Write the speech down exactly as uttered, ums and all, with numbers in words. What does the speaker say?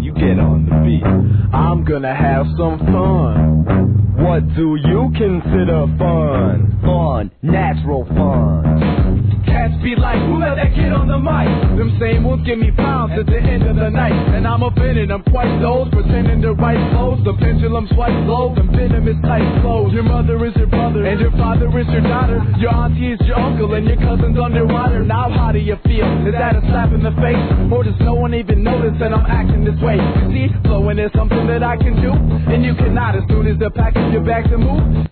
you get on the beat. I'm gonna have some fun. What do you consider fun? Fun, natural fun. Cats be like, who let that kid on the mic? Them same ones give me pounds at the end of the night. And I'm offended, I'm quite those pretending to write flows. The pendulum swipes low, the venomous type flows. Your mother is your brother, and your father is your daughter. Your auntie is your uncle, and your cousin's underwater. Now how do you feel? Is that a slap in the face? Or does no one even notice that I'm acting this way? You see, flowing is something that I can do, and you cannot as soon as the pack of your bags to move.